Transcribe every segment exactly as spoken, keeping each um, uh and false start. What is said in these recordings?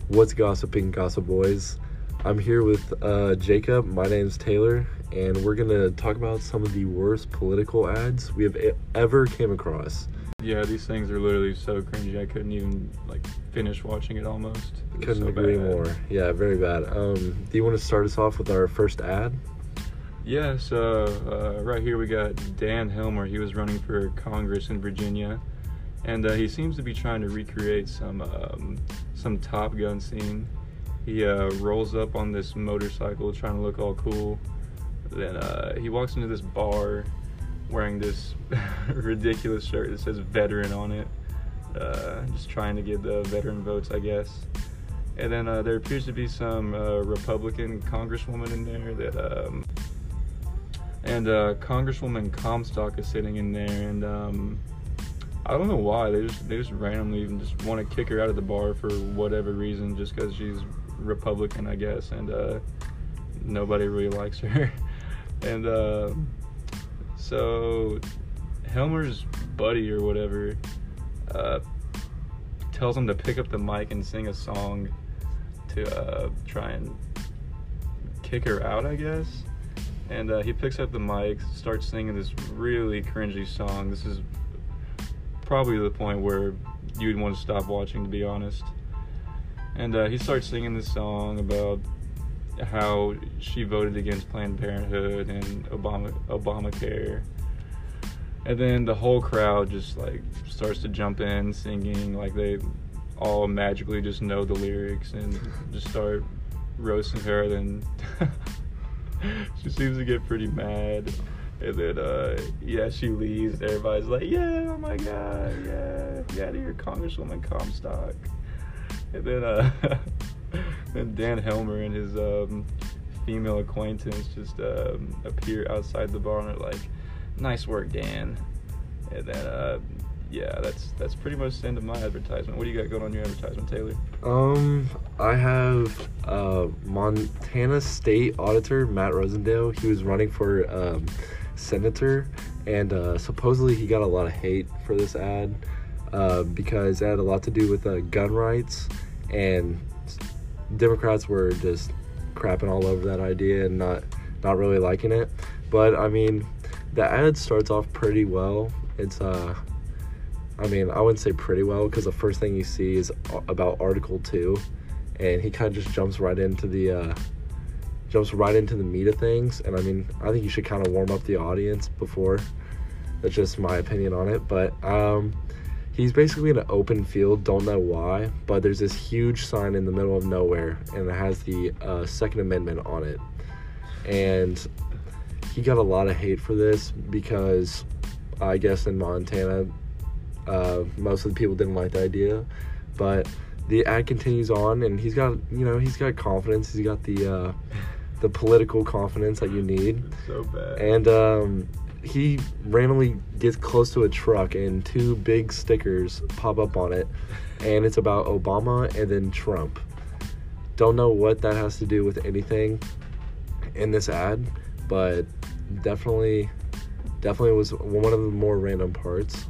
What's gossiping, Gossip Boys? I'm here with uh, Jacob. My name's Taylor, and we're gonna talk about some of the worst political ads we have e- ever came across. Yeah, these things are literally so cringy. I couldn't even like finish watching it almost. It was Couldn't so agree bad. more. Yeah, very bad. Um, do you want to start us off with our first ad? Yeah, so uh, right here we got Dan Helmer. He was running for Congress in Virginia, and uh, he seems to be trying to recreate some um, some Top Gun scene. He uh, rolls up on this motorcycle trying to look all cool. Then uh, he walks into this bar wearing this ridiculous shirt that says veteran on it, uh, just trying to get the veteran votes, I guess. And then uh, there appears to be some uh, Republican congresswoman in there that, um, and uh, Congresswoman Comstock is sitting in there, and um, I don't know why they just they just randomly even just want to kick her out of the bar for whatever reason, just because she's Republican, I guess, and uh, nobody really likes her, and. Uh, So, Helmer's buddy or whatever uh, tells him to pick up the mic and sing a song to uh, try and kick her out, I guess. And uh, he picks up the mic, starts singing this really cringy song. This is probably the point where you'd want to stop watching, to be honest. And uh, he starts singing this song about how she voted against Planned Parenthood and Obama Obamacare, and then the whole crowd just like starts to jump in singing like they all magically just know the lyrics and just start roasting her. Then she seems to get pretty mad, and then uh yeah she leaves. Everybody's like, yeah, oh my god, yeah, get out of here, Congresswoman Comstock. And then uh and Dan Helmer and his um, female acquaintance just um, appear outside the bar and are like, nice work, Dan. And then, uh, yeah, that's that's pretty much the end of my advertisement. What do you got going on your advertisement, Taylor? Um, I have uh, Montana State Auditor Matt Rosendale. He was running for um, senator, and uh, supposedly he got a lot of hate for this ad uh, because it had a lot to do with uh, gun rights, and Democrats were just crapping all over that idea and not not really liking it. But I mean, the ad starts off pretty well. It's uh I mean, I wouldn't say pretty well, because the first thing you see is about Article two, and he kind of just jumps right into the uh jumps right into the meat of things. And I mean, I think you should kind of warm up the audience before. That's just my opinion on it. But um he's basically in an open field, don't know why, but there's this huge sign in the middle of nowhere, and it has the uh, Second Amendment on it. And he got a lot of hate for this because I guess in Montana, uh, most of the people didn't like the idea. But the ad continues on, and he's got, you know, he's got confidence. He's got the uh, the political confidence that you need. It's so bad. And um, he randomly gets close to a truck, and two big stickers pop up on it, and it's about Obama and then Trump. Don't know what that has to do with anything in this ad, but definitely definitely was one of the more random parts.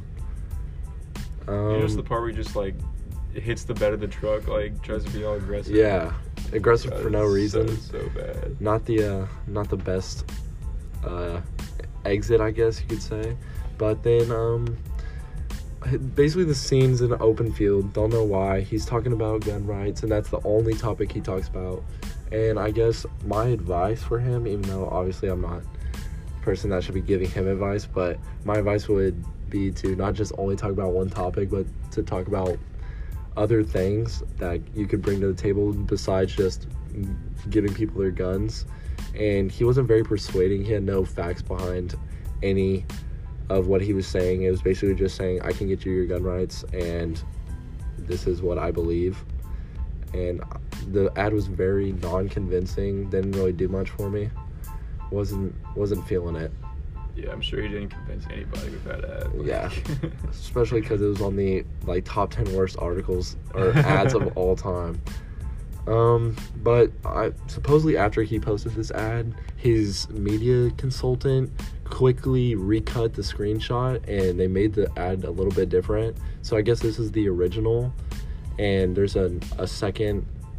Um, you know, the part where he just like hits the bed of the truck, like tries to be all aggressive. Yeah, aggressive God, for no reason. So, so bad. Not the uh, not the best uh, exit, I guess you could say. But then um, basically the scene's in an open field. Don't know why. He's talking about gun rights, and that's the only topic he talks about. And I guess my advice for him, even though obviously I'm not the person that should be giving him advice, but my advice would be to not just only talk about one topic, but to talk about other things that you could bring to the table besides just giving people their guns. And he wasn't very persuading. He had no facts behind any of what he was saying. It was basically just saying, I can get you your gun rights, and this is what I believe. And the ad was very non-convincing, didn't really do much for me. Wasn't wasn't feeling it. Yeah, I'm sure he didn't convince anybody with that ad. Like. Yeah, especially because it was on the like top ten worst articles or ads of all time. Um, but I supposedly after he posted this ad, his media consultant quickly recut the screenshot, and they made the ad a little bit different. So I guess this is the original, and there's a, a second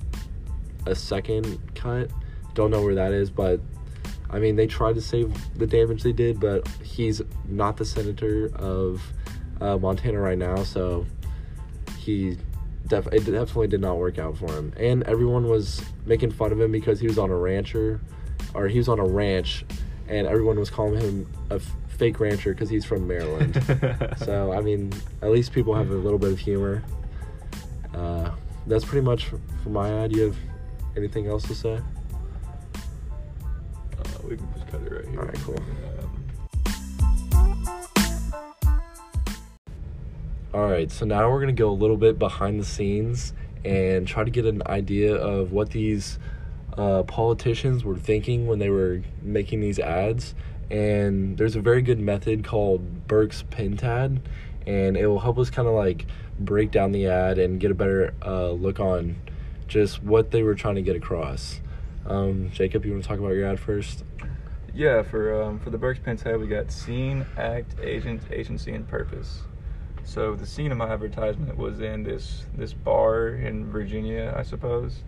a second cut. Don't know where that is, but I mean, they tried to save the damage they did, but he's not the senator of uh, Montana right now, so he def- it definitely did not work out for him. And everyone was making fun of him because he was on a rancher, or he was on a ranch, and everyone was calling him a f- fake rancher because he's from Maryland. So, I mean, at least people have a little bit of humor. Uh, that's pretty much for, for my ad. Do you have anything else to say? Uh, we can just cut it right here. All right, cool. All right, so now we're going to go a little bit behind the scenes and try to get an idea of what these uh, politicians were thinking when they were making these ads. And there's a very good method called Burke's Pentad, and it will help us kind of like break down the ad and get a better uh, look on just what they were trying to get across. Um, Jacob, you want to talk about your ad first? Yeah, for um, for the Burke's Pentad, we got scene, act, agent, agency, and purpose. So the scene of my advertisement was in this this bar in Virginia, I suppose,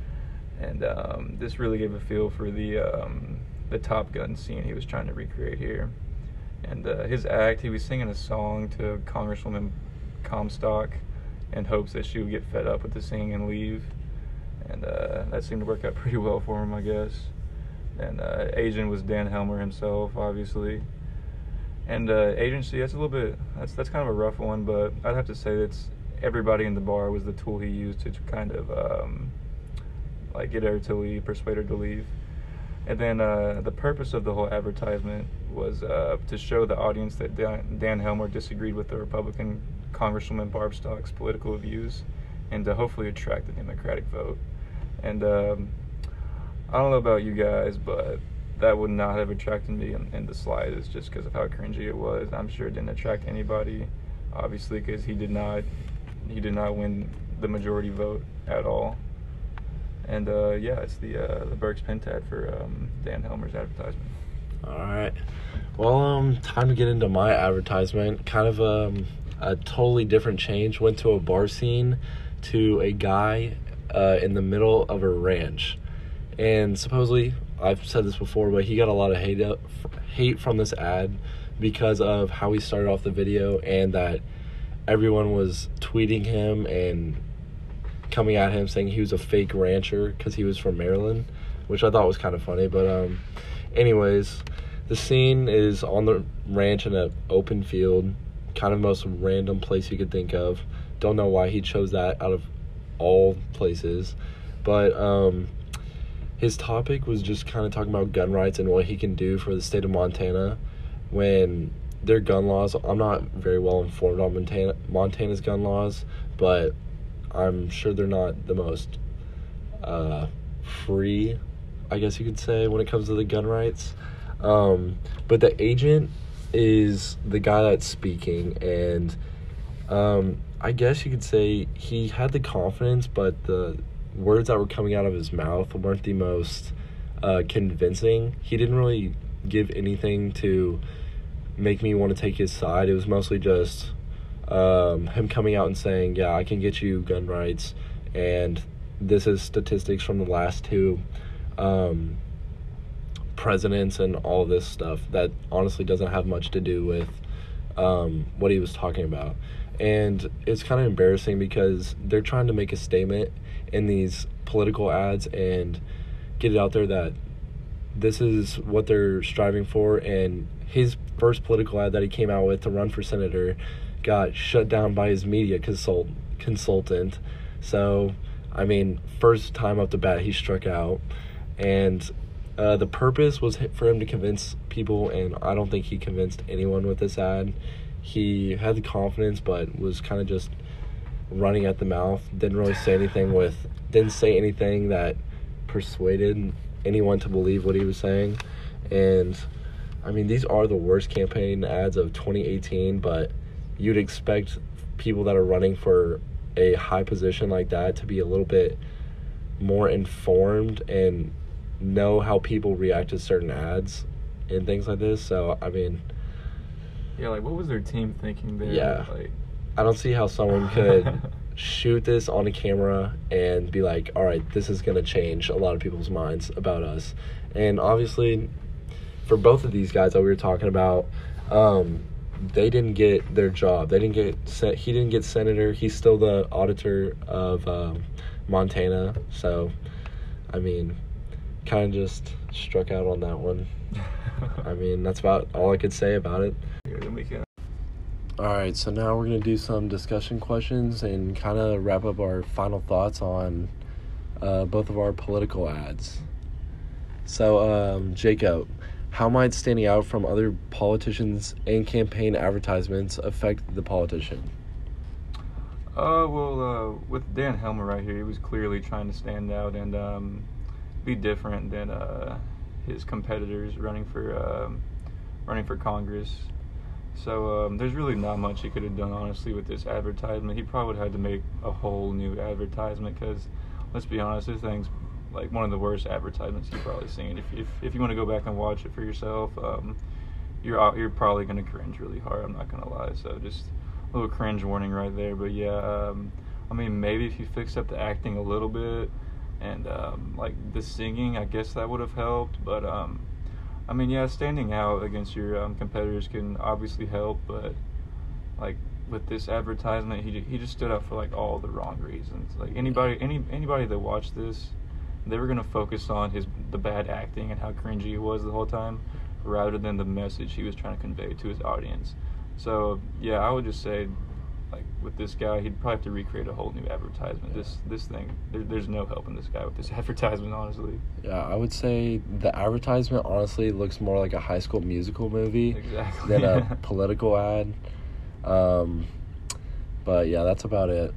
and um, this really gave a feel for the um, the Top Gun scene he was trying to recreate here. And uh, his act, he was singing a song to Congresswoman Comstock in hopes that she would get fed up with the singing and leave, and uh, that seemed to work out pretty well for him, I guess. And uh, agent was Dan Helmer himself, obviously. And uh, agency, that's a little bit, that's that's kind of a rough one, but I'd have to say that's everybody in the bar was the tool he used to kind of um, like get her to leave, persuade her to leave. And then uh, the purpose of the whole advertisement was uh, to show the audience that Dan, Dan Helmer disagreed with the Republican Congresswoman Barb Stock's political views, and to hopefully attract the Democratic vote. And um, I don't know about you guys, but that would not have attracted me in, in the slightest, just because of how cringy it was. I'm sure it didn't attract anybody, obviously, because he did not he did not win the majority vote at all. And uh, yeah, it's the uh, the Burke's Pentad for um, Dan Helmer's advertisement. All right. Well, um, time to get into my advertisement. Kind of um, a totally different change. Went to a bar scene to a guy uh, in the middle of a ranch, and supposedly, I've said this before, but he got a lot of hate up, hate from this ad because of how he started off the video, and that everyone was tweeting him and coming at him saying he was a fake rancher because he was from Maryland, which I thought was kind of funny. But um, anyways, the scene is on the ranch in an open field, kind of most random place you could think of. Don't know why he chose that out of all places, but um, his topic was just kind of talking about gun rights and what he can do for the state of Montana when their gun laws. I'm not very well informed on Montana, Montana's gun laws, but I'm sure they're not the most uh, free, I guess you could say, when it comes to the gun rights. Um, but the agent is the guy that's speaking, and um, I guess you could say he had the confidence, but the words that were coming out of his mouth weren't the most uh, convincing. He didn't really give anything to make me want to take his side. It was mostly just um, him coming out and saying, yeah, I can get you gun rights, and this is statistics from the last two um, presidents and all this stuff that honestly doesn't have much to do with um, what he was talking about. And it's kind of embarrassing because they're trying to make a statement in these political ads and get it out there that this is what they're striving for. And his first political ad that he came out with to run for senator got shut down by his media consult consultant. So, I mean, first time up the bat, he struck out. And uh, the purpose was for him to convince people, and I don't think he convinced anyone with this ad. He had the confidence, but was kind of just running at the mouth. Didn't really say anything with, didn't say anything that persuaded anyone to believe what he was saying. And I mean, these are the worst campaign ads of twenty eighteen, but you'd expect people that are running for a high position like that to be a little bit more informed and know how people react to certain ads and things like this. So, I mean, yeah, like, what was their team thinking there? Yeah. Like, I don't see how someone could shoot this on a camera and be like, all right, this is going to change a lot of people's minds about us. And obviously, for both of these guys that we were talking about, um, they didn't get their job. They didn't get sen- he didn't get senator. He's still the auditor of um, Montana. So, I mean, kind of just struck out on that one. I mean, that's about all I could say about it. All right, so now we're going to do some discussion questions and kind of wrap up our final thoughts on uh, both of our political ads. So, um, Jacob, how might standing out from other politicians and campaign advertisements affect the politician? Uh, well, uh, with Dan Helmer right here, he was clearly trying to stand out and um, be different than uh, his competitors running for um, running for Congress. So um, there's really not much he could have done, honestly, with this advertisement. He probably would have had to make a whole new advertisement because, let's be honest, this thing's like one of the worst advertisements you've probably seen. If if, if you want to go back and watch it for yourself, um, you're out, you're probably going to cringe really hard. I'm not going to lie. So just a little cringe warning right there. But yeah, um, I mean, maybe if you fix up the acting a little bit and um, like the singing, I guess that would have helped. But um, I mean, yeah, standing out against your um, competitors can obviously help, but like with this advertisement, he he just stood out for like all the wrong reasons. Like anybody any anybody that watched this, they were gonna focus on his the bad acting and how cringy he was the whole time, rather than the message he was trying to convey to his audience. So yeah, I would just say, like with this guy, he'd probably have to recreate a whole new advertisement. This this thing, there, there's no helping this guy with this advertisement, honestly. Yeah, I would say the advertisement honestly looks more like a High School Musical movie exactly. than a political ad. Um, but yeah, that's about it.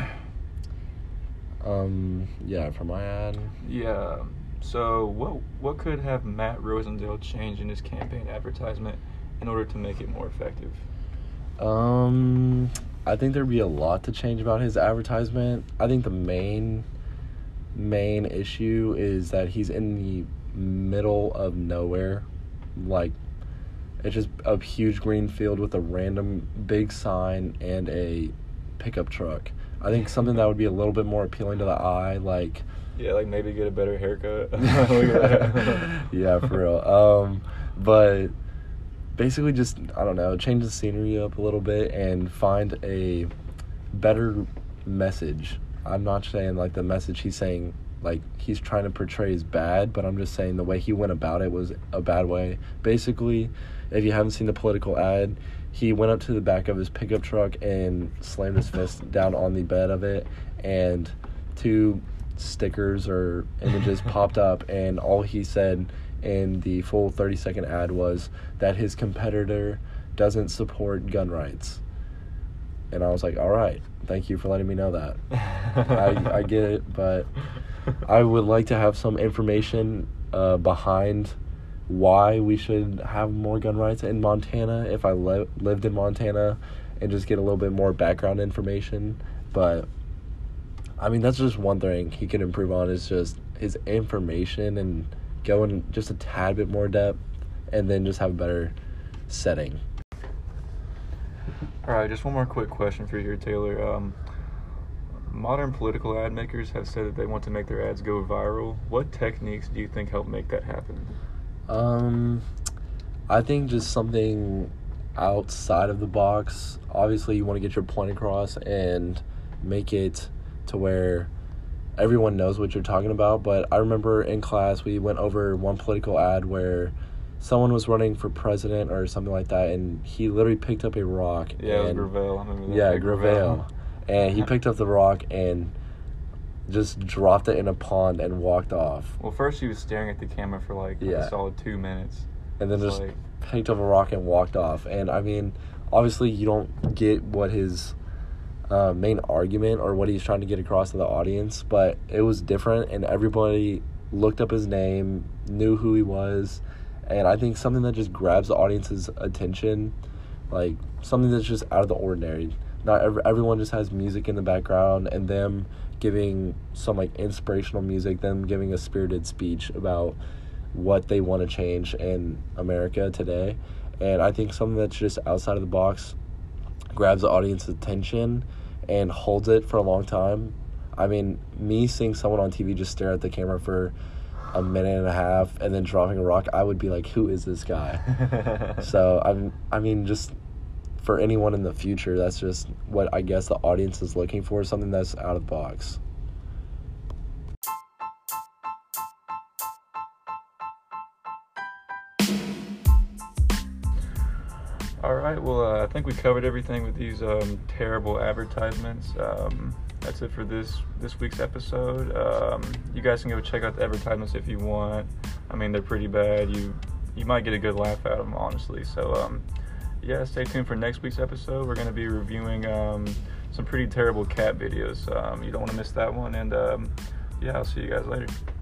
Um, yeah, for my ad. Yeah. So what what could have Matt Rosendale change in his campaign advertisement in order to make it more effective? Um, I think there'd be a lot to change about his advertisement. I think the main main issue is that he's in the middle of nowhere. Like, it's just a huge green field with a random big sign and a pickup truck. I think something that would be a little bit more appealing to the eye, like... Yeah, like maybe get a better haircut. Look at that. Yeah, for real. Um, but... Basically just, I don't know, change the scenery up a little bit and find a better message. I'm not saying, like, the message he's saying, like, he's trying to portray is bad, but I'm just saying the way he went about it was a bad way. Basically, if you haven't seen the political ad, he went up to the back of his pickup truck and slammed his fist down on the bed of it, and two stickers or images popped up, and all he said in the full thirty second ad was that his competitor doesn't support gun rights. And I was like, all right, thank you for letting me know that. I, I get it, but I would like to have some information uh, behind why we should have more gun rights in Montana if I li- lived in Montana, and just get a little bit more background information. But I mean, that's just one thing he could improve on, is just his information and go in just a tad bit more depth, and then just have a better setting. All right, just one more quick question for you here, Taylor. Um, modern political ad makers have said that they want to make their ads go viral. What techniques do you think help make that happen? Um, I think just something outside of the box. Obviously, you want to get your point across and make it to where everyone knows what you're talking about. But I remember in class we went over one political ad where someone was running for president or something like that, and he literally picked up a rock. Yeah, and, it was Gravel. I remember that. Yeah, like Gravel. And he picked up the rock and just dropped it in a pond and walked off. Well, first he was staring at the camera for like yeah. a solid two minutes. And then it's just like... picked up a rock and walked off. And, I mean, obviously you don't get what his uh, main argument or what he's trying to get across to the audience, but it was different, and everybody looked up his name, knew who he was, and I think something that just grabs the audience's attention, like something that's just out of the ordinary. Not every, everyone just has music in the background, and them giving some like inspirational music, them giving a spirited speech about what they want to change in America today. And I think something that's just outside of the box grabs the audience's attention and holds it for a long time. I mean, me seeing someone on T V just stare at the camera for a minute and a half and then dropping a rock, I would be like, who is this guy? So, I'm, I mean, just for anyone in the future, that's just what I guess the audience is looking for, something that's out of the box. All right, well, uh, I think we covered everything with these um, terrible advertisements. Um, that's it for this this week's episode. Um, you guys can go check out the advertisements if you want. I mean, they're pretty bad. You you might get a good laugh out of them, honestly. So, um, yeah, stay tuned for next week's episode. We're going to be reviewing um, some pretty terrible cat videos. Um, you don't want to miss that one. And, um, yeah, I'll see you guys later.